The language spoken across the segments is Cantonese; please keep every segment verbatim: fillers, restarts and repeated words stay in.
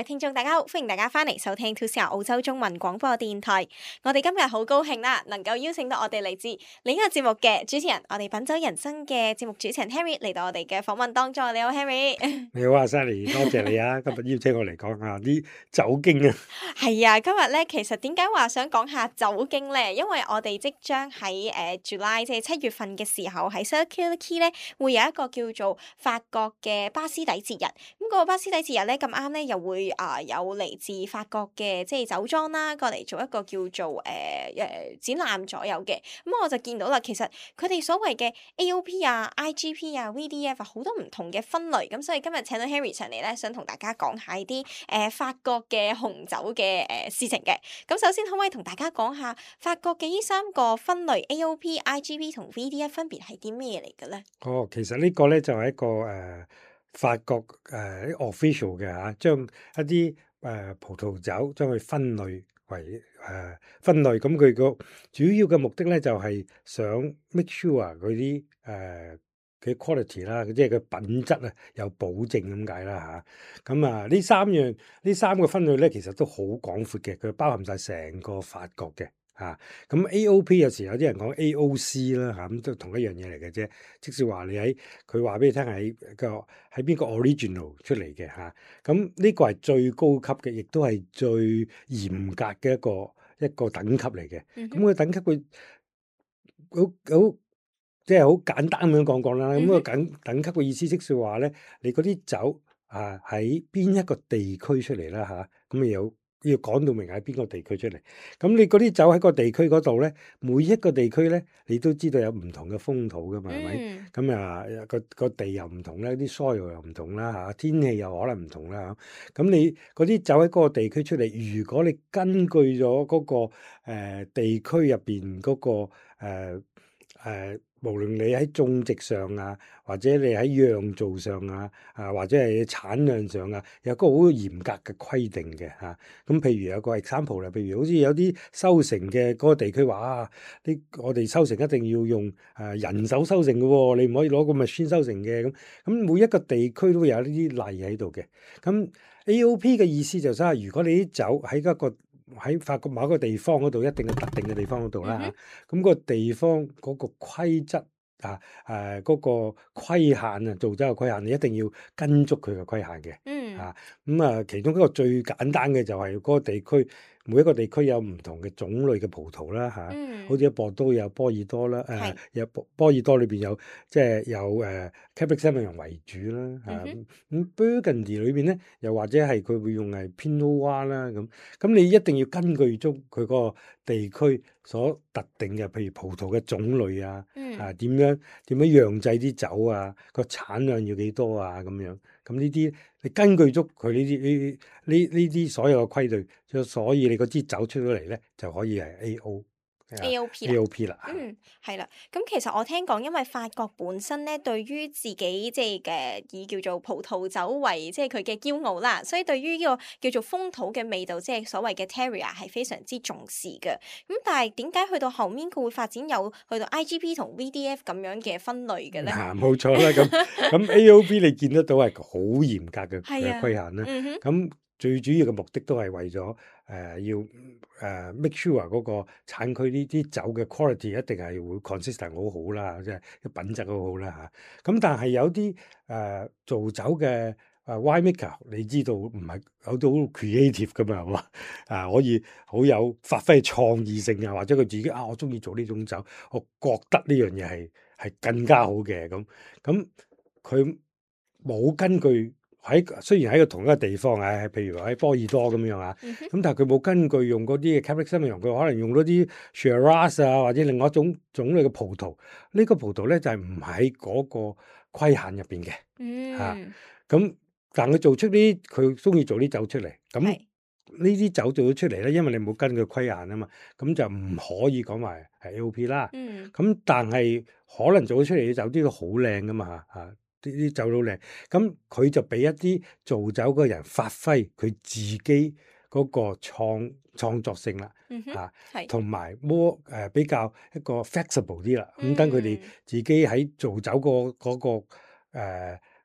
位聽眾大家好，歡迎大家翻嚟收聽 two C R 澳洲中文廣播電台。我哋今日好高興啦，能夠邀請到我哋嚟自另一個節目嘅主持人，我哋品酒人生嘅節目主持人 Henry 嚟到我哋嘅訪問當中。你好 Henry。 你好啊 Sally， 多謝你啊！今日邀請我嚟講下啲酒經啊。 係啊，今日咧其實點解話想講下酒經咧？因為我哋即將喺誒 July 即係七月份嘅時候喺 Circular Quay 咧會有一個叫做法國嘅巴斯底節日。咁、那、嗰個巴斯底節日咧咁啱咧又會啊、呃、有嚟自法國嘅即係酒莊啦過嚟做一個叫做誒誒、呃、展覽左右嘅。咁我就見到啦，其實佢哋所謂嘅 A O P 啊、I G P 啊、V D F 啊好多唔同嘅分類。咁所以今日請到 Henry 上嚟咧，想同大家講下啲誒法國嘅紅酒嘅誒、呃、事情嘅。咁首先可唔可以同大家講下法國嘅呢三個分類 A O P、I G P 同 V D F 分別係啲咩嚟嘅咧？ 哦，其實呢個咧就係一個誒、呃、法國誒、呃、official 嘅嚇，將一啲誒、呃、葡萄酒將佢分類為誒、呃、分類。咁佢個主要嘅目的咧就係、是、想 make sure 佢啲誒嘅 quality 啦，即係佢品質啊有保證咁解啦嚇。咁啊呢三樣呢三個分類咧，其實都好廣闊嘅，佢包含晒成個法國嘅。啊，咁 A O P 有時有啲人講 A O C 啦，嚇咁都同一樣嘢嚟嘅啫。即使話你喺佢話俾你聽喺個喺邊個 original 出嚟嘅嚇，咁、啊、呢個係最高級嘅，亦都係最嚴格嘅一個一個等級嚟嘅。咁個、嗯、等級佢好好即係好簡單咁樣講講啦。咁、個等等級嘅意思即係話咧，你嗰啲酒啊喺邊一個地區出嚟啦嚇，咁、啊、有。要講到明喺邊個地區出嚟，咁你嗰啲酒喺個地區嗰度咧，每一個地區咧，你都知道有唔同嘅風土噶嘛，係咪、嗯？咁啊個個地又唔同咧，啲 soil 又唔同啦嚇，天氣又可能唔同啦嚇。咁你嗰啲酒喺嗰個地區出嚟，如果你根據咗嗰、嗰個、呃、地區入邊嗰個誒誒、呃呃無論你喺種植上啊，或者你喺釀造上啊，啊或者係產量上啊，有個好嚴格嘅規定嘅嚇。咁、啊、譬如有個 example 啦，譬如好似有啲收成嘅嗰個地區話啊，啲我哋收成一定要用誒、啊、人手收成嘅喎、哦，你唔可以攞個 machine 收成嘅咁。咁每一個地區都會有呢啲例喺度嘅。咁 A O P 嘅意思就係、是，如果你啲酒喺一個喺法國某一個地方嗰度，一定係特定嘅地方嗰度啦嚇。咁、mm hmm. 個地方嗰個規則啊，誒、啊、嗰、嗰個規限啊，造酒嘅規限，你一定要跟足佢嘅規限嘅。嗯、mm。Hmm. 啊，咁啊，其中一個最簡單嘅就係嗰個地區，每一個地區有唔同嘅種類嘅葡萄啦嚇。Mm hmm. 好似喺波都有波爾多啦，誒、啊、有波波爾多裏邊有即係有誒 Cabernet Sauvignon 為主啦嚇。咁、mm hmm. Burgundy 裏邊咧，又或者係佢會用係 Pinot Noir 啦咁。咁你一定要根據足佢嗰個地區所特定嘅，譬如葡萄嘅種類啊，嗯、啊點樣點樣釀製啲酒啊，個產量要幾多啊咁樣。咁呢啲你根據足佢呢啲呢呢呢啲所有嘅規矩，所以你嗰支酒出咗嚟咧就可以係 A O A O P 啦，A O P 啦，嗯，係啦。咁其實我聽講，因為法國本身咧，對於自己即係嘅以叫做葡萄酒為即係佢嘅驕傲啦，所以對於呢個叫做風土嘅味道，即係所謂嘅 terroir 係非常之重視嘅。咁但係點解去到後面佢會發展有去到 I G P 同 V D F 咁樣嘅分類嘅咧？ 嗱，冇錯啦，咁咁 A O P 你見得到係好嚴格嘅嘅規限啦。咁、嗯、哼最主要嘅目的都係為咗誒、呃、要誒、呃、make sure 嗰個產區呢啲酒嘅 quality 一定係會 consistent 好好啦，即係品質好好啦嚇。咁、啊、但係有啲誒、呃、做酒嘅誒 wine maker，你知道唔係有啲好 creative 噶嘛，係嘛？啊，可以好有發揮創意性啊，或者佢自己啊，我中意做呢種酒，我覺得呢樣嘢係係更加好嘅咁。咁佢冇根據。喺雖然喺個同一個地方啊，譬如話喺波爾多咁樣啊，咁、嗯、哼但係佢冇根據用嗰啲嘅 Cabernet Sauvignon，佢可能用嗰啲 Shiraz 啊，或者另外一種種類嘅葡萄。呢、呢個葡萄咧就係唔喺嗰個規限入邊嘅，嚇、嗯。咁、啊、但係佢做出啲，佢中意做啲酒出嚟。咁呢啲酒做咗出嚟咧，因為你冇根據規限啊嘛，咁就唔可以講埋係 A O P 啦。咁、嗯、但係可能做咗出嚟嘅酒啲都好靚噶嘛嚇。啊啲啲酒都靚，咁佢就俾一啲做酒嗰個人發揮佢自己嗰個創創作性啦，嚇、嗯，同埋 more 誒比較一個 flexible 啲啦，咁等佢哋自己喺做酒、嗰個嗰、嗰個誒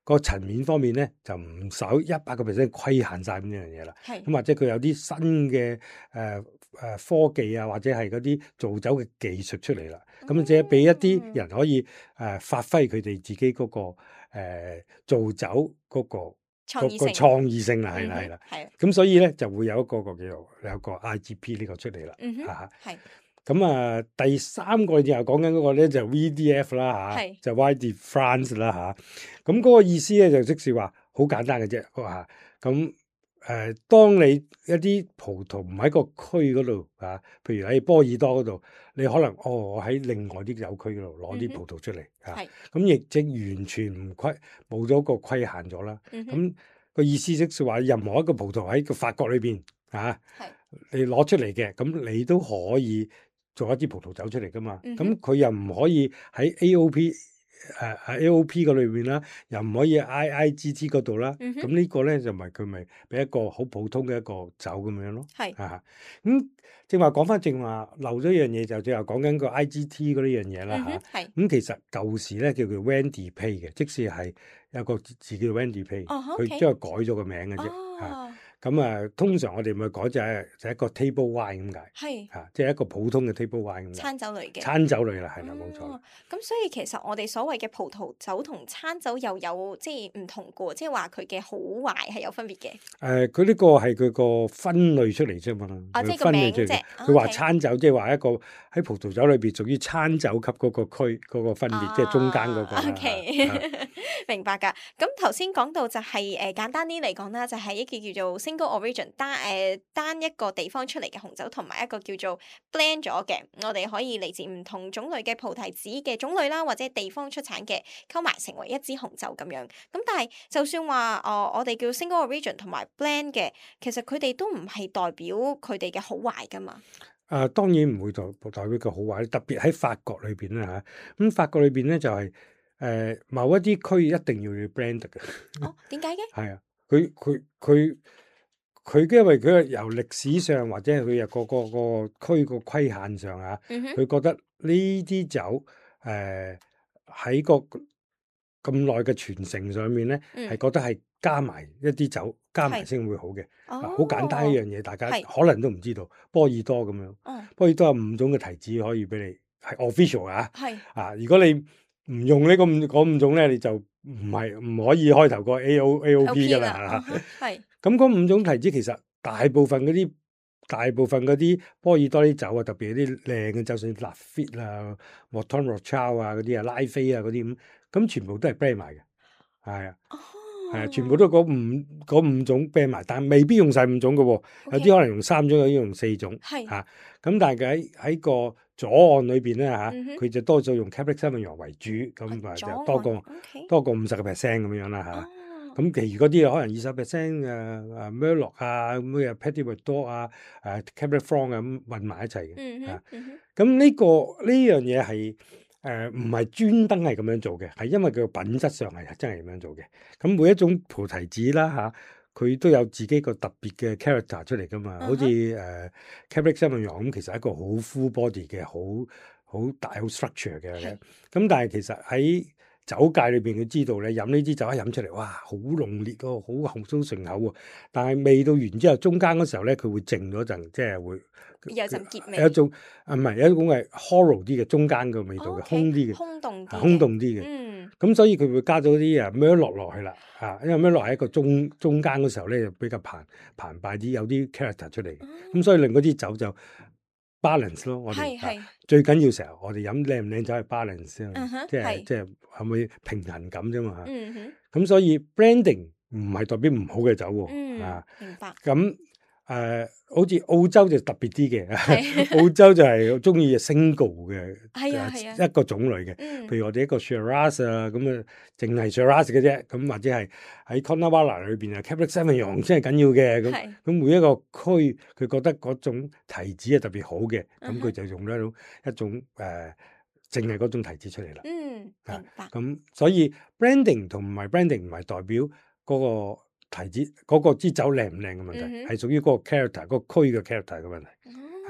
個層面方面咧，就唔使一百個 percent 規限晒咁樣嘢啦。 係咁或者佢有啲新嘅誒誒科技啊，或者係嗰啲造酒嘅技術出嚟啦。咁即係俾一啲人可以誒、呃、發揮佢哋自己嗰、那個誒、呃、造酒嗰、那個嗰個創意性創意性啦，係啦係啦。 係咁所以咧就會有一個個叫做有個 I G P 呢個出嚟啦。 嗯哼嚇係咁啊，第三個又講緊嗰個咧就 V D F 啦嚇， 係就 Why Did France 啦嚇。咁嗰個意思咧就即是話好簡單嘅啫嚇。咁誒，當你一啲葡萄唔喺個區嗰度啊，譬如喺波爾多嗰度，你可能哦，我喺另外啲酒區嗰度攞啲葡萄出嚟嚇。 係咁亦即完全唔規冇咗個規限咗啦。 嗯哼咁個意思即係話，任何一個葡萄喺個法國裏邊啊， 係你攞出嚟嘅，咁你都可以做一啲葡萄酒出嚟噶嘛。 嗯哼咁佢又唔可以喺 A O P 誒、誒 A O P 嗰裏邊啦，又唔可以 I I G G 嗰度啦。 嗯哼咁呢個咧就咪佢咪俾一個好普通嘅一個酒咁樣咯。 係啊，咁正話講翻正話漏咗一樣嘢，就正話講緊個 I G T 嗰呢樣嘢啦嚇。 嗯哼係咁其實舊時咧叫做 Wendy Pay 嘅，即使係有個字叫 Wendy Pay， 哦佢 OK 將佢改咗個名嘅啫。嚇哦咁啊，通常我哋咪改就係就係一個 table wine 咁解係嚇，即係一個普通嘅 table wine 咁解。 餐酒類嘅。 餐酒類啦，係啦，冇錯。 哦，咁所以其實我哋所謂嘅葡萄酒同餐酒又有即係唔同嘅喎，即係話佢嘅好壞係有分別嘅。 誒，佢呢個係佢個分類出嚟啫嘛。佢啊即係個分類出嚟名啫佢話 OK 餐酒，即係話一個喺葡萄酒裏邊屬於餐酒級嗰個區嗰個分別，即係中間嗰個啦。 啊 OK 啊明白㗎。咁頭先講到就係、誒、簡單啲嚟講啦，就係、一個叫做 single origin 單誒、單一個地方出嚟嘅紅酒，同埋一個叫做 blend 咗嘅，我哋可以嚟自唔同種類嘅葡提子嘅種類啦，或者地方出產嘅，溝埋成為一支紅酒咁樣。咁但係就算話哦，我哋叫 single origin 同埋 blend 嘅，其實佢哋都唔係代表佢哋嘅好壞㗎嘛。 啊，當然唔會代代表個好壞，特別喺法國裏邊啦嚇。咁、法國裏邊咧就係、誒、某一啲區一定要要 blend 嘅。 哦，點解嘅？ 係啊，佢佢佢佢因為佢由歷史上或者係佢有個個個區個規限上啊， 嗯哼， 佢覺得呢啲酒誒喺、個咁耐嘅傳承上面咧，係、 嗯覺得係加埋一啲酒加埋係先會好嘅。 哦， 嗱，好簡單一樣嘢，大家係可能都唔知道，波爾多咁樣， 哦， 波爾多有五種嘅提子可以俾你係 official 啊。 係啊，如果你唔用呢個五嗰五種咧，你就唔係唔可以開頭個 A O A O P 噶啦啊嚇。 哈係咁嗰五種提子其實大部分嗰啲大部分嗰啲波爾多啲酒啊，特別係啲靚嘅，就算 Lafite 啊、Mouton Rothschild 啊嗰啲啊、拉菲啊嗰啲咁，咁全部都係 blend 埋嘅，係啊。 哦， 係啊，全部都嗰五嗰五種啤埋，但未必用晒五種嘅喎，有啲可能用三種，有啲用四種係嚇。咁、但係喺喺個左岸裏邊咧嚇， 嗯哼佢、就多數用 Cabernet Sauvignon 為主，咁啊就多過 OK 多過五十個 percent 咁樣啦嚇。 哦咁、其餘嗰啲可能二十 percent 誒誒 Merlot 啊，咁嘅 Petit Verdot 啊，誒 Cabernet Franc 啊咁混埋一齊嘅。 嗯啊哼嗯哼咁呢、個呢樣嘢係誒唔係專登係咁樣做嘅，係因為佢個品質上係真係咁樣做嘅。咁每一種菩提子啦嚇，佢、都有自己個特別嘅 character 出嚟噶嘛。好似誒 Cabernet Sauvignon 咁，其實係一個好 full body 嘅，好好大好 structure 嘅。 係咁但係其實喺酒界裏邊，佢知道咧飲呢支酒一飲出嚟，哇，好濃烈喎，好後酥順口喎。但係味道完之後，中間嗰時候咧，佢會靜咗陣，即係會有陣結味， 有一種啊，唔係有一種係 hollow 啲嘅中間嘅味道嘅， OK， 空啲嘅， 空洞啲嘅， 啊空洞啲嘅。 嗯咁所以佢會加咗啲啊 Merlot 落去啦，啊，因為 Merlot 喺一個中中間嗰時候咧，就比較澎澎湃啲，有啲 character 出嚟嘅。咁、 嗯所以令嗰啲酒就 balance 咯。我哋係係啊最緊要成日我哋飲靚唔靚酒係 balance 啊嗯哼即係係即係係咪平衡感啫嘛嚇。 嗯哼咁所以 branding 唔係代表唔好嘅酒喎、 嗯啊， 明白咁誒、呃好似澳洲就特別啲嘅， 係澳洲就係中意 single 嘅係啊係啊一個種類嘅。 嗯譬如我哋一個 Shiraz 啊，咁啊，淨係 Shiraz 嘅啫，咁或者係喺 Coonawarra 裏邊啊 Cabernet Sauvignon 先係緊要嘅，咁係咁每一個區佢覺得嗰種提子係特別好嘅，咁嗯哼佢就用咗一種一種誒，淨係嗰種提子出嚟啦。 嗯啊明白咁所以 branding 同埋 branding 唔係代表嗰個提子嗰、個支酒靚唔靚嘅問題， 嗯哼係屬於嗰個 character 嗰個區嘅 character 嘅問題。 哦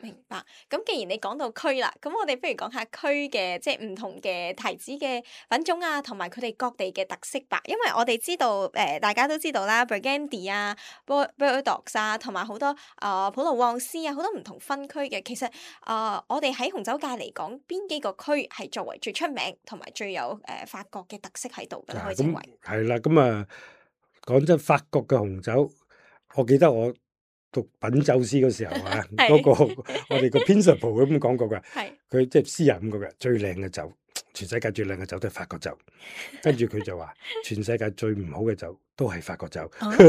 明白。咁既然你講到區啦，咁我哋不如講下區嘅即係唔同嘅提子嘅品種啊，同埋佢哋各地嘅特色吧。因為我哋知道誒、呃，大家都知道啦 Burgundy 啊、Bordeaux 啊，同埋好多啊、呃、普羅旺斯啊，好多唔同分區嘅。其實啊、呃，我哋喺紅酒界嚟講，邊幾個區係作為最出名同埋最有誒、呃、法國嘅特色喺度嘅咧？可以稱為係啦，咁啊講真，法國嘅紅酒，我記得我讀品酒師嗰時候啊，嗰、那個我哋個 principal 咁講過㗎，佢即係私人咁講嘅，最靚嘅酒，全世界最靚嘅酒都係法國酒，跟住佢就話，全世界最唔好嘅酒都係法國酒。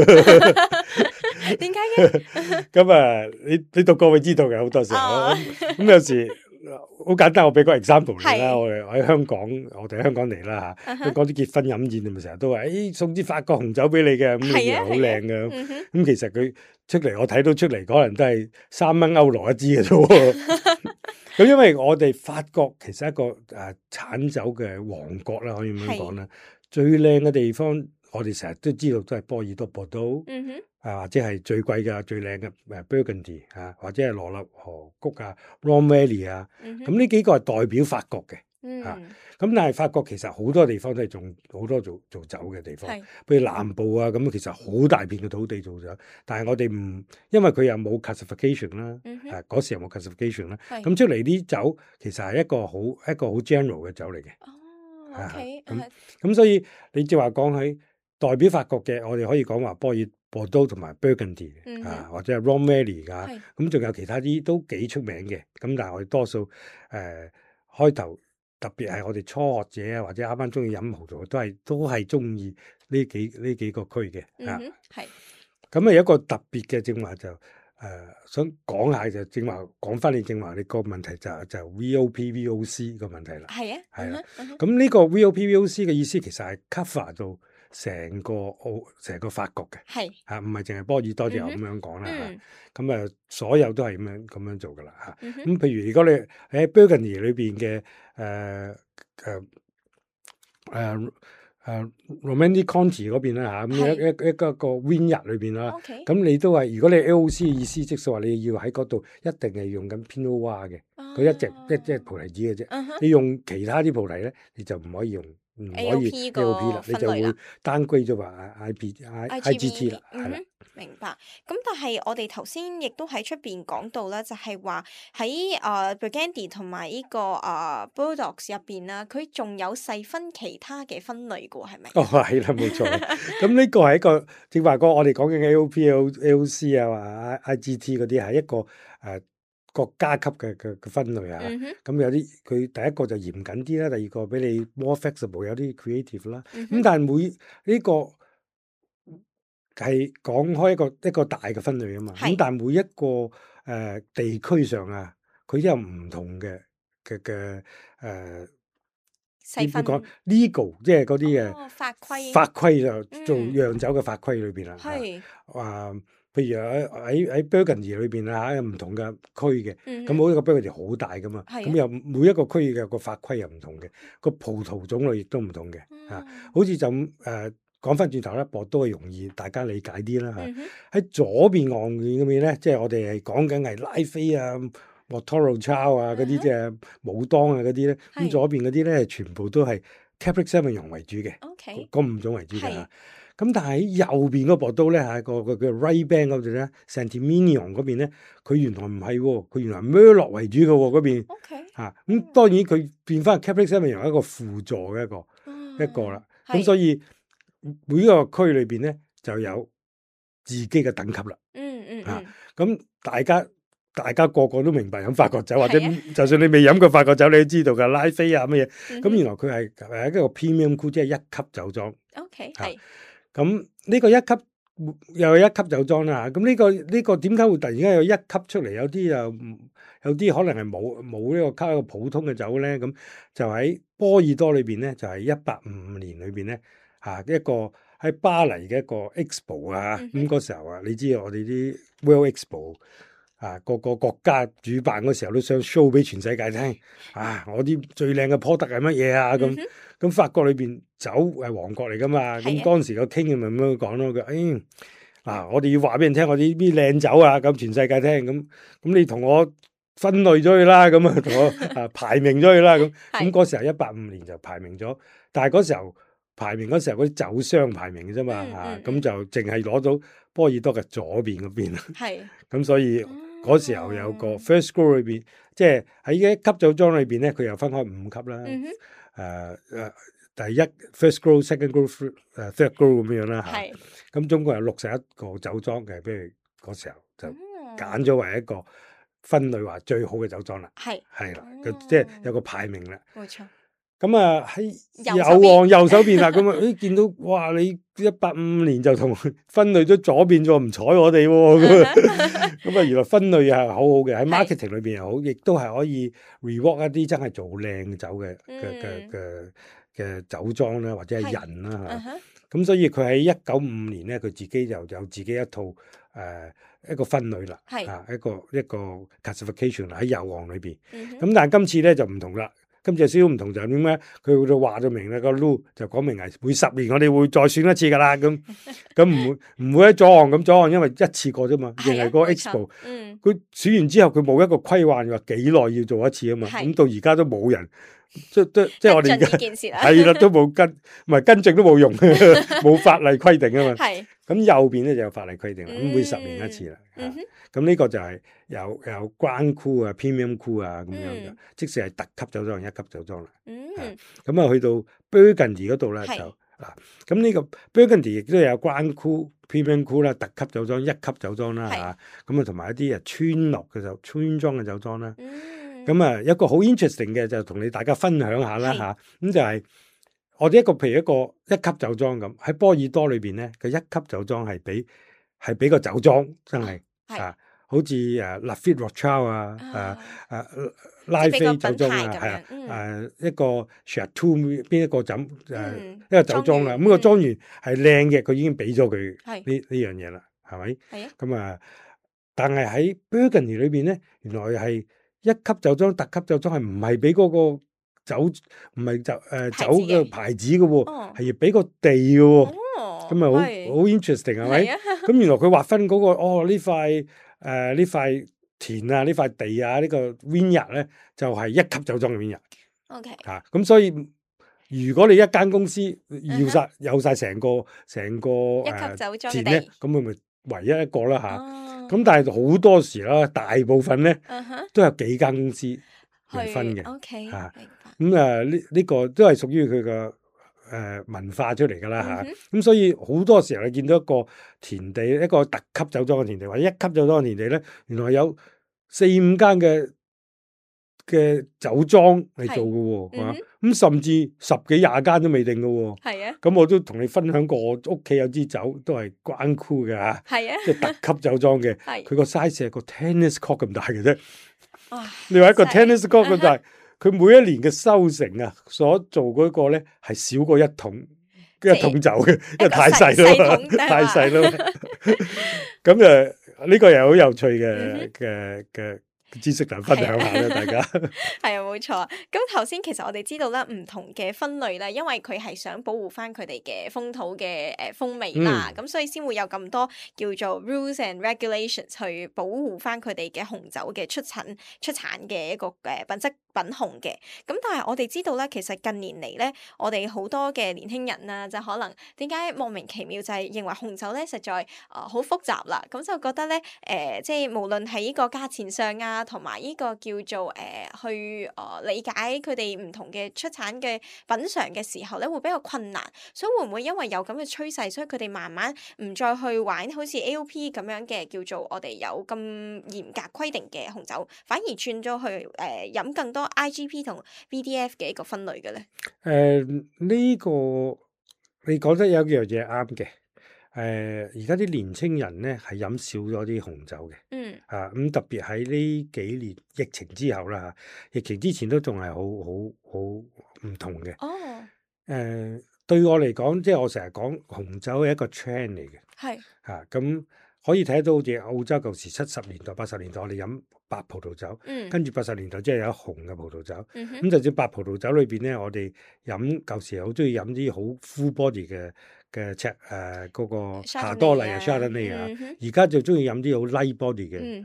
點解嘅？ 咁啊，你你讀過會知道嘅，好多時候咁、oh. 有時好簡單，我俾個 example 你啦。我哋喺香港，我哋喺香港嚟啦嚇，香港啲結婚飲宴，你咪成日都話，誒、哎、送支法國紅酒俾你嘅，咁你又好靚嘅。咁、啊啊、其實佢出嚟，我睇到出嚟，可能都係三蚊歐羅一支嘅啫喎。咁因為我哋法國其實係一個誒產酒嘅王國啦，可以咁樣講啦。最靚嘅地方，我哋成日都知道都係波爾多、波都。嗯哼。啊，或者係最貴嘅、最靚嘅誒 Burgundy 啊，或者係羅勒河谷啊、Rhone Valley 啊，咁呢、mm hmm. 幾個係代表法國嘅，嗯、啊，咁但係法國其實好多地方都係種好多做做酒嘅地方，譬是如南部啊，咁其實好大片嘅土地做酒，但係我哋唔，因為佢又冇 classification 啦，誒、mm hmm. 嗰、啊、時又冇 classification 啦，咁是出嚟啲酒其實係一個好一個好 general 嘅酒嚟嘅，哦，OK，咁咁所以你即係話講起代表法國嘅，我哋可以講話波爾波都同埋 Burgundy、嗯、啊，或者係 Rhone Valley 噶，咁仲是有其他啲都幾出名嘅。咁但係我哋多數誒、呃、開頭特別係我哋初學者啊，或者啱啱中意飲葡萄都係都係中意呢幾呢幾個區嘅啊。係咁啊，有一個特別嘅正話就誒、呃、想講下就正話講翻你正話你個問題就就 V O P V O C 個問題啦。係啊，係啦。咁呢個 V O P V O C 嘅意思其實係 cover 到成個澳成個法國嘅，係嚇，唔係淨係波爾多就咁樣講啦嚇。咁啊，所有都係咁樣咁樣做噶啦嚇。咁譬如如果你喺 Burgundy 裏邊嘅誒誒誒誒 Romanée-Conti 嗰邊啦嚇，咁一一一個個 vineyard 裏邊啦，咁你都係如果你 L O C 嘅意思，即係話你要喺嗰度一定係用緊 Pinot Noir 嘅，佢一隻一隻葡提子嘅啫。你用其他啲葡提咧，你就唔可以用。唔可以 A O P 啦，你就會單歸咗話 I P I I G T 啦，係啦。 明白。咁但係我哋頭先亦都喺出邊講到啦，就係話喺誒 Burgundy 同埋呢個誒 Bordeaux 入邊啦，佢仲有細分其他嘅分類嘅喎，係咪？ 哦，係啦，冇錯。咁呢個係一個正話個我哋講嘅 A O P、A O C 啊，或 I G T 嗰啲係一個誒。呃國家級嘅嘅嘅分類啊，咁、mm hmm. 有啲佢第一個就嚴謹啲啦，第二個俾你 more flexible，有啲 creative 啦。咁、mm hmm. 但係每呢、這個係講開一個一個大嘅分類啊嘛。咁是但係每一個誒、呃、地區上啊，佢都有唔同嘅嘅嘅誒，點講 legal 即係嗰啲嘅法規法規就做釀酒嘅法規裏邊啦。係話。譬如喺喺喺 Burgundy 裏邊啊，有唔同嘅區嘅，咁每一個 Burgundy 好大噶嘛，咁又每一個區嘅個法規又唔同嘅，個葡萄種類亦都唔同嘅，嚇，好似就咁誒講翻轉頭咧，博都係容易大家理解啲啦嚇。喺左邊岸邊嗰邊咧，即係我哋係講緊係拉菲啊、Mortoncello 啊嗰啲即係武當啊嗰啲咧，咁左邊嗰啲咧全部都係 Cabernet Sauvignon 為主嘅，嗰五種為主嘅嚇。咁但係喺右邊嗰博都咧，係個個叫 Right Bank 嗰度咧 Saint-Emilion 嗰邊咧，佢原來唔係喎，佢原來 Merlot 為主嘅喎嗰邊。OK。嚇，咁當然佢變翻 Cabernet Sauvignon 一個輔助嘅一個、嗯、一個啦。咁是所以每一個區裏邊咧就有自己嘅等級啦。嗯嗯嗯。嚇、嗯，咁、啊、大家大家個個都明白飲法國酒，或者就算你未飲過法國酒，你都知道㗎，拉菲啊乜嘢。咁、嗯、哼原來佢係係一個 Premium Cru，即係一級酒莊。OK，係。咁呢個一級又有一級酒莊啦，咁呢個呢個點解會突然間有一級出嚟？有啲又有啲可能係冇冇呢個級一個普通嘅酒咧，咁就喺波爾多裏邊咧，就係一八五五年裏邊咧嚇一個喺巴黎嘅一個 Expo 啊，咁嗰時候啊，你知我哋啲 World Expo 啊，個個國家主辦嗰時候都想 show 俾全世界聽啊，我啲最靚嘅 product 係乜嘢啊咁。咁法國裏邊酒係王國嚟噶嘛？咁當時個 king 咪咁樣講咯。佢誒嗱，我哋要話俾人聽，我哋呢啲靚酒啊，咁全世界聽。咁咁你同我分類咗佢啦，咁啊同我啊排名咗佢啦，咁咁係嗰時候一八五年就排名咗，但係嗰時候排名嗰時候嗰啲酒商排名嘅啫嘛，啊嗯嗯咁就淨係攞到波爾多嘅左邊嗰邊， 係咁所以嗰時候有個 first group 裏邊，即係喺一級酒莊裏邊咧，佢又分開五級啦， 嗯哼誒誒第一 first group、second group、誒 third group 咁樣啦嚇， 係咁總共有六十一個酒莊嘅，譬如嗰時候就嗯揀咗為一個分類話最好嘅酒莊啦， 係係啦， 嗯佢即係有個排名啦。 冇錯， 咁啊喺右手邊右往右手邊啦，咁啊誒見到哇你一八五五年就同分類咗左邊咗，唔睬我哋喎，咁啊咁啊原來分類係好好嘅，喺係 marketing 裏邊又好，亦都係可以 reward 一啲真係做靚酒嘅嘅嘅嗯嘅嘅酒莊啦，或者係係人啦嚇。 嗯哼咁所以佢喺一九五五年咧，佢自己就有自己一套誒、呃、一個分類啦， 係啊一個一個 classification 喺油王裏邊。 嗯哼咁但係今次咧就唔同啦，今次有少少唔同就係點咧？佢就話咗明啦，個 rule 就講明係每十年我哋會再選一次噶啦，咁咁唔會唔會喺左岸咁左岸，因為一次過啫嘛，淨係嗰個冇錯 expo。 嗯佢選完之後，佢冇一個規劃話幾耐要做一次啊嘛， 係咁到而家都冇人，即即即係我哋跟進而家呢件事啦， 係啦，都冇跟，唔係跟進都冇用，冇法例規定啊嘛。 係咁右邊咧就有法例規定啦，咁嗯每十年一次啦。 嗯哼咁呢個就係有有 Grand Cru 啊、Premium Cru 啊咁樣嘅嗯， 即使係特級酒莊、一級酒莊啦。 嗯咁啊去到 Burgundy 嗰度咧係就啊，咁呢個 Burgundy 亦都有 Grand Cru、Premium Cru 啦、特級酒莊、一級酒莊啦係嚇。咁啊同埋一啲啊村落嘅酒、村莊嘅酒莊啦。 嗯咁啊，一個好 interesting 嘅就同你大家分享下啦係吓，咁就係我哋一個譬如一個一級酒莊咁，喺波爾多裏邊咧，佢一級酒莊係比係比個酒莊真係係啊，好似誒 Lafite Rothschild 啊， 啊誒誒拉菲酒莊啊，係啊， 嗯誒一個 Chateau 邊一個酒誒嗯一個酒莊啦， 莊園咁個莊園係靚嘅，佢已經俾咗佢係呢呢樣嘢啦，係咪？ 係啊咁啊，但係喺 Burgundy 裏邊咧，原來係一級酒莊、特級酒莊係唔係俾嗰個酒唔係酒誒、呃、酒牌子嘅嘅牌子嘅喎， 哦係要俾個地嘅喎， 哦咁咪好係好 interesting 係咪係？啊咁原來佢劃分嗰、個哦呢塊誒呢塊田啊呢塊地啊呢、個 vineyard 咧就係、一級酒莊嘅 vineyard OK 嚇，咁、所以如果你一間公司要嗯晒有晒成個成個一誒級酒莊嘅田咧地， 咁佢咪唯一一個啦嚇。 哦咁但係好多時啦，大部分咧嗯哼都有幾間公司嚟去分嘅。 OK 啊明白咁啊，呢呢個都係屬於佢個誒文化出嚟㗎啦嚇。 嗯咁、所以好多時候你見到一個田地，一個特級酒莊嘅田地，或者一級酒莊嘅田地咧，原來有四五間嘅嘅酒莊嚟做嘅喎，係嘛嗯咁甚至十幾廿間都未定嘅喎。 係啊咁我都同你分享過，我屋企有支酒都係關酷嘅嚇。 係啊即係特級酒莊嘅， 係佢個 size 係個 tennis court 咁大嘅啫。 哇你話一個犀利 tennis court 咁大，佢每一年嘅收成啊，所做嗰個咧係少過一桶一桶酒嘅，因為太細細啦桶， 太細啦。咁誒呢個又好有趣嘅嘅嘅知識嚟分享下啦，大家。 係啊，冇錯。咁頭先其實我哋知道啦，唔同嘅分類咧，因為佢係想保護翻佢哋嘅風土嘅誒風味啦，咁、所以先會有咁多叫做 rules and regulations 去保護翻佢哋嘅紅酒嘅出產出產嘅一個誒品質品控嘅。咁但係我哋知道咧，其實近年嚟咧，我哋好多嘅年輕人啦，就可能點解莫名其妙就係認為紅酒咧實在啊好、複雜啦，咁就覺得咧誒、呃即係無論喺呢個價錢上啊，同埋呢個叫做誒、呃、去誒、呃、理解佢哋唔同嘅出產嘅品嚐嘅時候咧，會比較困難。所以會唔會因為有咁嘅趨勢，所以佢哋慢慢唔再去玩好似 A O P 咁樣嘅叫做我哋有咁嚴格規定嘅紅酒，反而轉咗去誒、呃、飲更多 I G P 同 V D F 嘅一個分類嘅咧？ 誒呢、個你講得有幾樣嘢啱嘅。誒而家啲年青人咧係飲少咗啲紅酒嘅。 嗯啊，咁特別喺呢幾年疫情之後啦嚇，疫情之前都仲係好好好唔同嘅。誒、 哦， 對我嚟講，即係我成日講紅酒係一個 trend 嚟嘅係嚇，咁、可以睇到好似澳洲舊時七十年代、八十年代，我哋飲白葡萄酒， 嗯跟住八十年代即係有紅嘅葡萄酒。 嗯哼咁就算白葡萄酒裏邊咧，我哋飲舊時好中意飲啲好 full body 嘅嘅赤誒嗰個夏多麗啊、Chardonnay 啊， 嗯哼而家就中意飲啲好 light body 嘅嗯嚇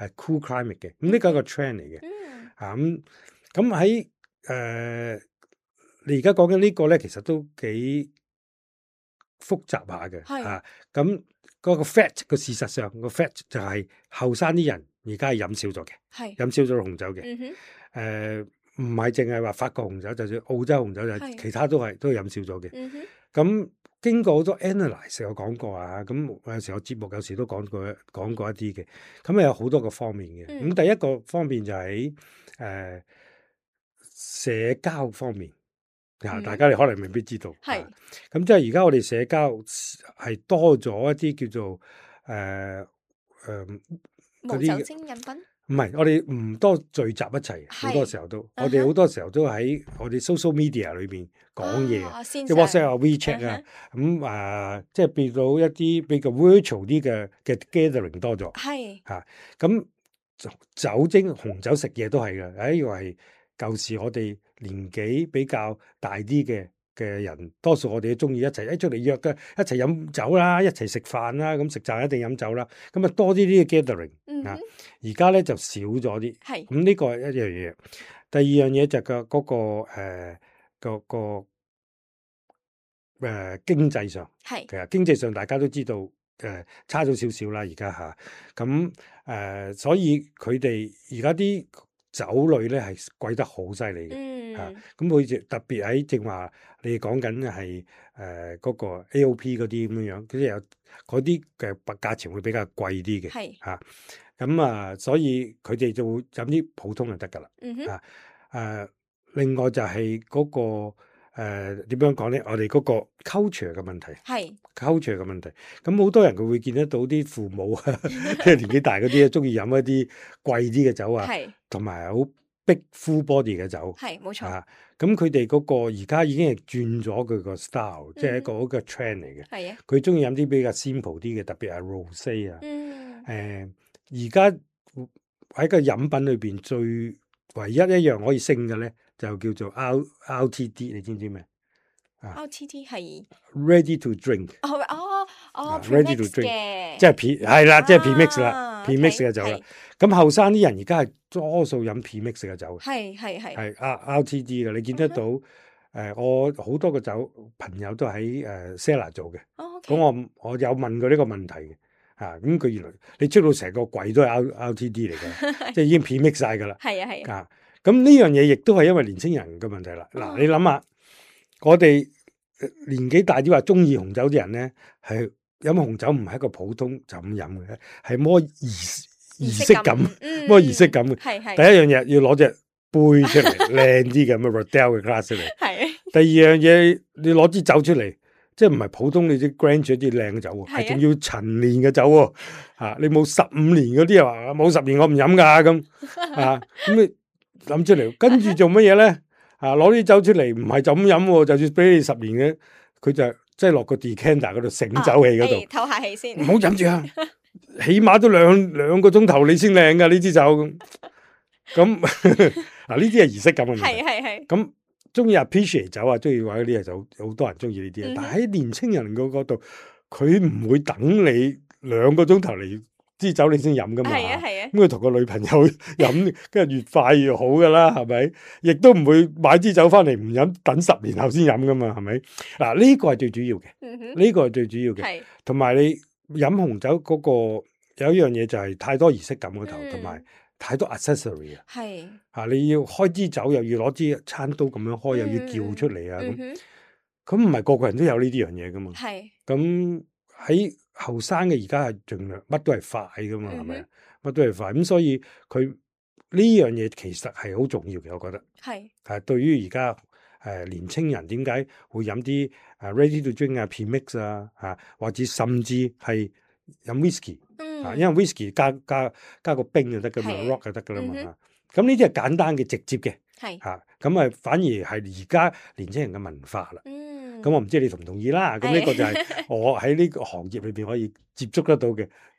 係 cool climate 嘅。咁呢個係一個 trend 嚟嘅。 嗯啊咁咁喺誒你而家講緊呢個咧，其實都幾複雜下嘅。 係啊咁嗰個 fact 個事實上個 fact 就係後生啲人而家係飲少咗嘅， 係飲少咗紅酒嘅。 嗯哼誒唔係淨係話法國紅酒，就算澳洲紅酒就係其他都係都係飲少咗嘅。 嗯哼咁經過好多 analyse 我講過啊，咁有時我節目有時都講過講過一啲嘅，咁啊有好多個方面嘅。咁、 嗯第一個方面就喺誒、呃社交方面啊， 嗯大家你可能未必知道。 係啊咁即係而家我哋社交係多咗一啲叫做誒誒無酒精飲品唔係，我哋唔多聚集一齊，好係多時候都， 嗯哼我哋好多時候都喺我哋 social media 裏邊講嘢， 啊線即係上 WhatsApp 啊、WeChat 啊，咁啊，即係變到一啲比較 virtual 啲嘅嘅 gathering 多咗係嚇。咁酒精紅酒食嘢都係嘅，誒又係舊時我哋年紀比較大啲嘅嘅人，多數我哋都中意一齊一出嚟約嘅，一齊飲酒啦，一齊食飯啦，咁食飯一定飲酒啦，咁啊多啲啲嘅 gathering 啊嗯哼。 而家咧就少咗啲， 係咁呢個係一樣嘢。第二樣嘢就係個嗰個誒個個誒經濟上， 係其實經濟上大家都知道誒差咗少少啦，而家嚇。咁誒，所以佢哋而家啲酒類咧係貴得好犀利嘅。嚇嗯咁好似特別喺正話你講緊係誒嗰個 A O P 嗰啲咁樣樣，佢有嗰啲嘅價錢會比較貴啲嘅。 係嚇咁啊，所以佢哋就會飲啲普通就得㗎啦。 嗯哼啊誒，另外就係嗰個誒點樣講咧？我哋嗰個 culture 嘅問題係 ，culture 嘅問題。咁好多人佢會見得到啲父母啊，即係年紀大嗰啲咧，中意飲一啲貴啲嘅酒啊， 係同埋好 big full body 嘅酒。 係冇錯啊，咁佢哋嗰個而家已經係轉咗佢個 style，即係一嗯個好嘅 trend 嚟嘅。 係啊佢中意飲啲比較 simple 啲嘅，特別係 rosé 啊。 嗯誒，而家喺個飲品裏邊最唯一一樣可以升嘅咧，就叫做 R R T D，你知唔知咩 R T T 係 ？Ready to drink， 哦哦哦啊，ready to premix drink， 嘅即係 P 係啦，即係 premix 啦啊 ，premix OK， 嘅酒啦係。 咁後生啲人而家係多數飲 premix 嘅酒， 係係係係 R R T D 嘅。你見得到誒？我好多個酒朋友都喺誒 Cellar 做嘅。 哦咁 OK 我我有問過呢個問題嘅，嚇咁佢原來你出到成個櫃都係 R R T D 嚟嘅，即係已經片 mix 晒㗎啦。 係啊係啊啊，咁呢樣嘢亦都係因為年青人嘅問題啦。嗱、 哦你諗下，我哋呃年紀大啲話中意紅酒啲人咧，係飲紅酒唔係一個普通就咁飲嘅，係摸儀儀式感， 嗯摸儀式感嘅。 係係第一樣嘢要攞隻杯出嚟，靚啲嘅咁嘅 Rodell 嘅 glass 出嚟。 係第二樣嘢，你攞支酒出嚟，即係唔係普通你啲 Grange 啲靚嘅酒喎， 係啊係仲要陳年嘅酒喎，嚇你冇十五年嗰啲啊，冇十年我唔飲㗎咁，啊咁你諗出嚟，跟住做乜嘢咧？啊攞啲酒出嚟，唔係就咁飲喎，就算俾你十年嘅，佢就即係落個 decanter 嗰度醒酒氣嗰度， 透下氣先唔好飲住啊！起碼都兩兩個鐘頭你先靚㗎呢支酒咁，咁嗱呢啲係儀式感嘅問題。 係係係咁中意 appreciate 酒啊，中意玩嗰啲嘢就好多人中意呢啲啊。 嗯哼但係喺年青人個角度，佢唔會等你兩個鐘頭嚟支酒你先飲噶嘛。 係啊係啊咁佢同個女朋友飲，跟住越快越好噶啦，係咪？亦都唔會買支酒翻嚟唔飲，等十年後先飲噶嘛，係咪？嗱，呢個係最主要嘅， 嗯哼呢個係最主要嘅。 係同埋你飲紅酒嗰個有一樣嘢就係太多儀式感嗰頭， 嗯同埋太多 accessory 啊。 係啊！你要開支酒，又要攞支餐刀咁樣開，又要叫出嚟啊！咁嗯哼咁唔係個個人都有呢啲樣嘢噶嘛？ 係咁喺後生嘅而家係盡量乜都係快噶嘛，係咪嗯啊？乜都係快咁，所以佢呢樣嘢其實係好重要嘅，我覺得係係對於而家誒年青人點解會飲啲誒 ready to drink 啊、premix 啊嚇，或者甚至係飲 whisky 啊， 嗯因為 whisky 加加加個冰就得噶嘛係 ，rock 就得噶啦嘛嗯哼嚇。咁呢啲係簡單嘅、直接嘅。 係嚇，咁啊反而係而家年青人嘅文化啦。 嗯咁我唔知你同唔同意啦。咁呢個就係我喺呢個行業裏邊可以接觸得到嘅。嚇，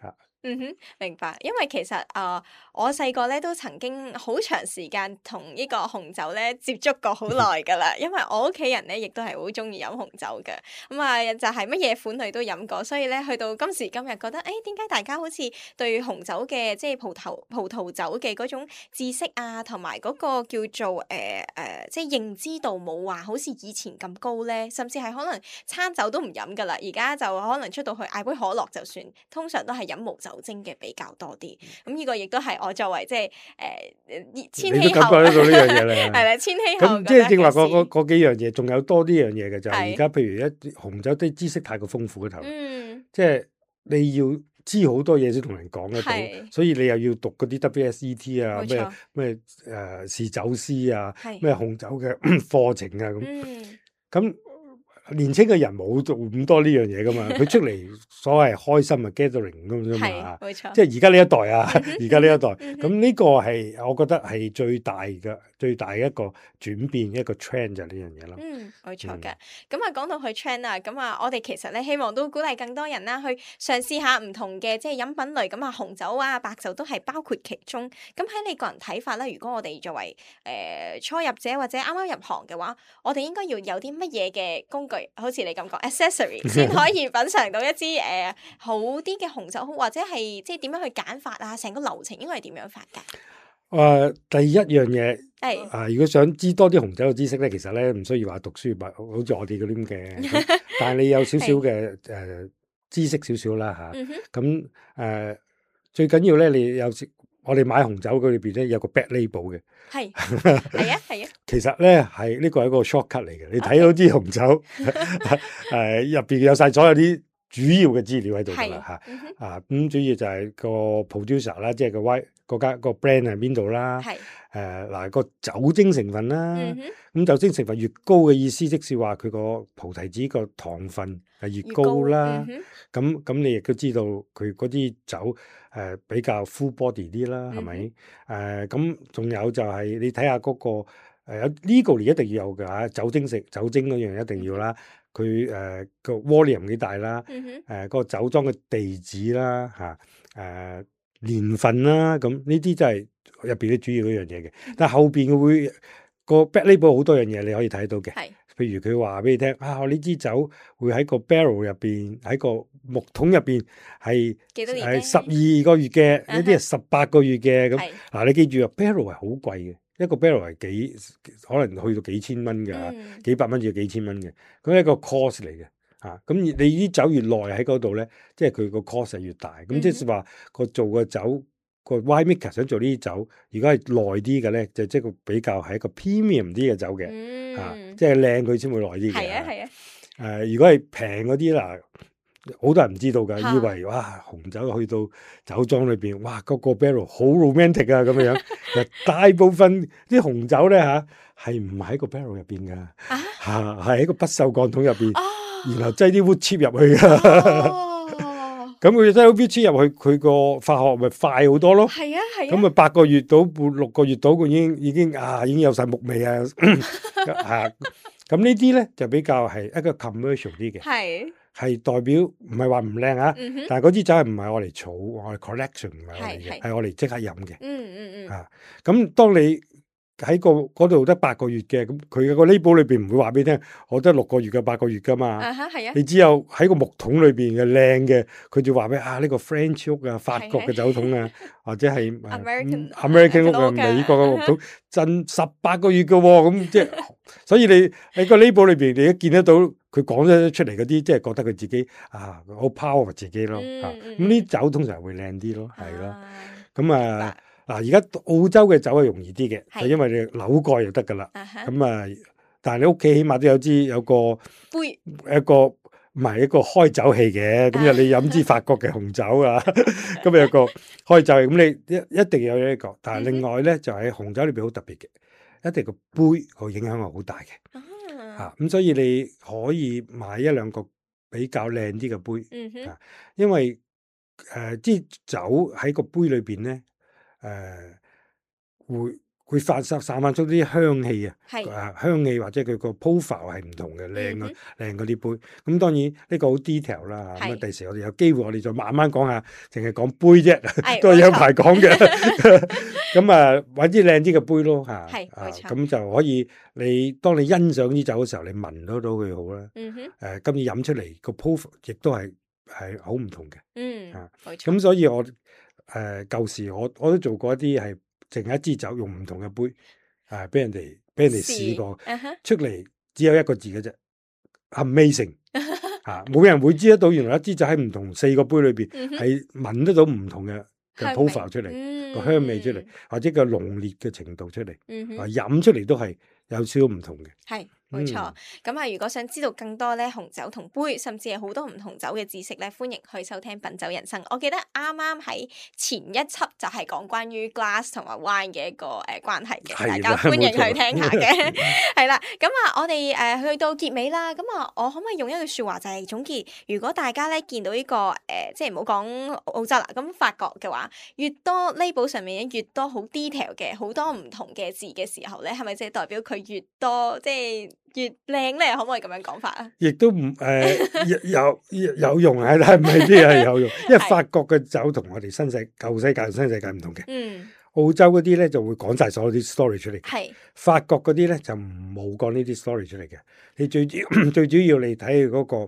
嗯哼，明白。因為其實啊、呃我細個咧都曾經好長時間同呢個紅酒咧接觸過好耐噶啦。因為我屋企人咧亦都係好中意飲紅酒嘅，咁啊就係乜嘢款類都飲過，所以咧去到今時今日覺得，誒點解大家好似對紅酒嘅即係葡萄葡萄酒嘅嗰種知識啊，同埋嗰個叫做誒誒、呃呃、即係認知度冇話好似以前咁高咧，甚至係可能餐酒都唔飲噶啦，而家就可能出到去嗌杯可樂就算，通常都係飲無酒精嘅比較多啲。咁呢個亦都係我作為即係誒千禧後你都感覺得到呢樣嘢係啦。 啦，千禧後咁即係正話嗰覺得嘅事嗰嗰幾樣嘢，仲有多啲樣嘢嘅就係係而家，譬如一啲紅酒啲知識太過豐富嗰頭， 嗯即係你要知好多嘢先同人講得到， 係所以你又要讀嗰啲 W S E T 啊，咩冇錯咩誒試酒師啊， 係咩紅酒嘅課程啊咁。 嗯咁年青嘅人冇做咁多呢樣嘢噶嘛，佢出嚟所謂開心啊 gathering 咁啫係嘛。 冇錯， 即係而家呢一代啊，而家呢一代， 嗯哼咁呢個係我覺得係最大嘅最大一個轉變，一個 trend 就係呢樣嘢咯。 嗯，冇錯嘅。咁啊，講到去 trend 啊，咁啊，我哋其實咧希望都鼓勵更多人啦，去嘗試下唔同嘅即係飲品類。咁啊，紅酒啊、白酒都係包括其中。咁喺你個人睇法咧，如果我哋作為誒、呃初入者或者啱啱入行嘅話，我哋應該要有啲乜嘢嘅工具，好似你咁講 accessory，先可以品嚐到一支誒、呃好啲嘅紅酒，或者係即係點樣去揀法啊？成個流程應該係點樣法㗎？ 誒、呃第一樣嘢係啊，如果想知多啲紅酒嘅知識咧，其實咧唔需要話讀書，咪好似我哋嗰啲咁嘅，咁但係你有少少嘅誒知識少少啦嚇。 嗯哼， 咁誒、最緊要咧，你有時我哋買紅酒佢裏邊咧有個 back label 嘅。 係係啊係啊， 其實咧係呢個係一個 shortcut 嚟嘅，你睇到支紅酒誒入邊有晒所有啲主要嘅資料喺度㗎啦嚇。 嗯哼， 啊咁主要就係個 producer 啦，即係個 Y 嗰間個 brand 係邊度啦。 係誒嗱個酒精成分啦， 嗯哼。 咁酒精成分越高嘅意思，即是話佢個菩提子個糖分係越越高啦。 嗯咁咁你亦都知道佢嗰啲酒誒比較 full body 啲啦，係咪？誒咁仲有就係你睇下嗰個誒有 legally 一定要有㗎嚇，酒精食酒精嗰樣一定要啦。佢誒個 volume 幾大啦， 哼，嗯哼， 誒嗰個酒莊嘅地址啦嚇，誒年份啦，咁呢啲真係入邊啲主要嗰樣嘢嘅。但係後邊佢會個 back label 好多樣嘢你可以睇到嘅。 係譬如佢話俾你聽啊，我呢支酒會喺個 barrel 入邊，喺個木桶入邊係幾多年係十二個月嘅， 嗯哼呢啲係十八個月嘅咁。 係嗱，你記住啊，barrel 係好貴嘅，一個 barrel 係幾可能去到幾千蚊㗎嚇， 嗯幾百蚊至到幾千蚊嘅，咁係一個 cost 嚟嘅。啊，咁你啲酒越耐喺嗰度咧，即係佢個 cost 係越大。咁嗯哼即係話個做嘅酒個 wine maker 想做呢啲酒，如果係耐啲嘅咧，就即係個比較係一個 premium 啲嘅酒嘅。啊， 嗯， 即係靚佢先會耐啲嘅。 係啊係啊， 誒、如果係平嗰啲嗱，好多人唔知道㗎， 嚇以為哇紅酒去到酒莊裏邊，哇嗰、個 barrel 好 romantic 啊咁樣樣。其實大部分啲紅酒咧嚇係唔喺個 barrel 入邊㗎， 啊嚇係喺個不鏽鋼桶入邊， 哦， 然後擠啲 wood chip 入去㗎。 哦， 咁佢擠 wood chip 入去，佢個化學咪快好多咯。 係啊係啊， 咁啊八個月到半六個月到，佢已經已經啊已經有晒木味啊嚇。咁呢啲咧就比較係一個 commercial 啲嘅， 係， 係代表唔係話唔靚啊， 嗯哼， 但係嗰支酒係唔係我嚟儲，我係 collection 唔係我嚟係係嘅，係我嚟即刻飲嘅。 嗯嗯嗯， 啊，咁當你喺個嗰度得八個月嘅，咁佢嘅個 label 裏邊唔會話俾你聽，我得六個月嘅八個月噶嘛。 啊哈係啊， 你只有喺個木桶裏邊嘅靚嘅，佢就話俾啊呢個 French oak 啊，法國嘅酒桶啊，或者係誒 American- American oak 啊， American oak 啊美國嘅木桶，真十八個月嘅喎，咁即係，所以你喺個 label 裏邊，你一見得到佢講得出嚟嗰啲，即係覺得佢自己啊好 power 自己咯， 嗯啊嗯咁呢酒通常會靚啲咯，係咯， 啊咁啊嗱而家澳洲嘅酒係容易啲嘅， 係就因為你扭蓋就得噶啦， 啊哈， 咁啊，但係你屋企起碼都有支有個。 杯一個唔係一個開酒器嘅，咁就你飲支法國嘅紅酒啊，咁有個開酒器，咁你一一定要有呢個。但係另外咧就喺紅酒裏邊好特別嘅，一定個杯個影響係好大嘅啊， 嚇。咁所以你可以買一兩個比較靚啲嘅杯， 嗯哼啊，因為誒啲酒喺個杯裏邊咧誒會會發散散發出啲香氣啊， 係啊香氣或者佢個 profile 係唔同嘅，靚嘅嗯靚嗰啲杯。咁當然呢個好 detail 啦。咁啊， 係第時我哋有機會，我哋再慢慢講下，淨係講杯啫， 係都係有冇錯排講嘅。咁啊，揾啲靚啲嘅杯咯嚇。啊係冇錯咁就可以你當你欣賞啲酒嘅時候，你聞得到佢好啦。 嗯哼， 誒，今次飲出嚟個 profile 亦都係係好唔同嘅。 嗯啊冇錯， 咁所以我誒舊時我我都做過一啲係淨係一支酒用唔同嘅杯，啊俾人哋俾人哋試過， 嗯哼出嚟只有一個字嘅啫，amazing 啊！冇人會知得到原來一支酒喺唔同四個杯裏邊嗯哼係聞得到唔同嘅嘅香 profile 味出嚟， 嗯個香味出嚟，或者個濃烈嘅程度出嚟，啊嗯哼， 飲出嚟都係有少少唔同嘅。 係。冇錯， 嗯咁啊！如果想知道更多咧紅酒同杯，甚至係好多唔同酒嘅知識咧，歡迎去收聽品酒人生。我記得啱啱喺前一輯就係講關於 glass 同埋 wine 嘅一個誒、呃、關係嘅， 係大家啦歡迎冇錯去聽下嘅。係啦，咁啊，我哋誒、呃、去到結尾啦。咁啊，我可唔可以用一句説話就係總結？如果大家咧見到呢、這個誒、呃，即係唔好講澳洲啦，咁法國嘅話，越多 label 上面越多好 detail 嘅好多唔同嘅字嘅時候咧，係咪即係代表佢越多即係越靚咧？可唔可以咁樣講法啊？ 亦都唔誒有有有用係啦，未必係有用，因為係法國嘅酒同我哋新世舊世界同新世界唔同嘅。 嗯， 澳洲嗰啲咧就會講晒所有啲 story 出嚟， 係法國嗰啲咧就冇講呢啲 story 出嚟嘅。你最主最主要你睇佢嗰個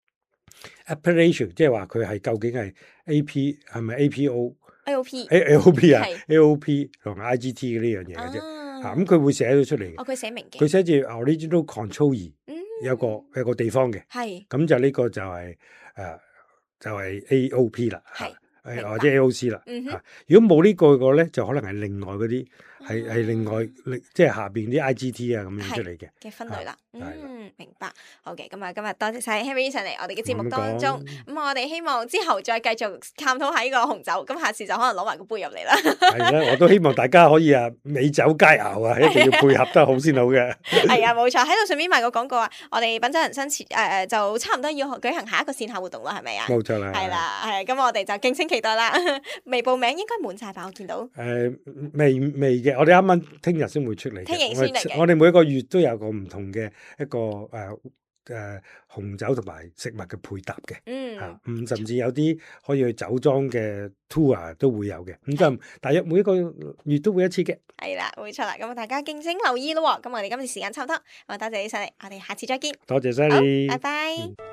appellation，即係話佢係究竟係 A P 係咪 A P O A O P A A O P 啊係 A O P 同 I G T 呢樣嘢嘅啫。啊啊咁佢會寫到出嚟嘅， 哦，佢寫明嘅， 佢寫住 original control 嗯， 有個有個地方嘅。 係咁就呢個就係、誒、就係、A O P 啦， 係嚇明白誒或者 A O C 啦， 嗯哼嚇如果冇呢個個咧，就可能係另外嗰啲係係另外啊另即係下邊啲 I G T 啊咁樣出嚟嘅。 嘅分類啦， 係啦嗯，明白。好嘅，咁啊，今日多謝晒 Henry 上嚟我哋嘅節目當中， 咁咁我哋希望之後再繼續探討下呢個紅酒，咁下次就可能攞埋個杯入嚟啦。 係啦，我都希望大家可以啊美酒佳肴啊，一定要配合得好先好嘅。 係啊，冇錯，喺度順便賣個廣告啊，我哋品酒人生前誒誒就差唔多要舉行下一個線下活動啦，係咪啊？ 冇錯啦， 係啦，係咁我哋就敬請期待啦。未報名應該滿晒吧？我見到。 誒未未嘅，我哋啱啱聽日先會出嚟嘅。 聽日我先嚟嘅哋我哋每一個月都有個唔同嘅一個誒誒、呃、紅酒同埋食物嘅配搭嘅。 嗯， 嚇，咁甚至有啲可以去酒莊嘅 tour 都會有嘅，咁就大約每一個月都會一次嘅。 係啦，冇錯啦，咁啊大家敬請留意咯喎。咁我哋今次時間差唔多，咁啊多謝你上嚟，我哋下次再見。 多謝晒好， 你， 拜拜。 嗯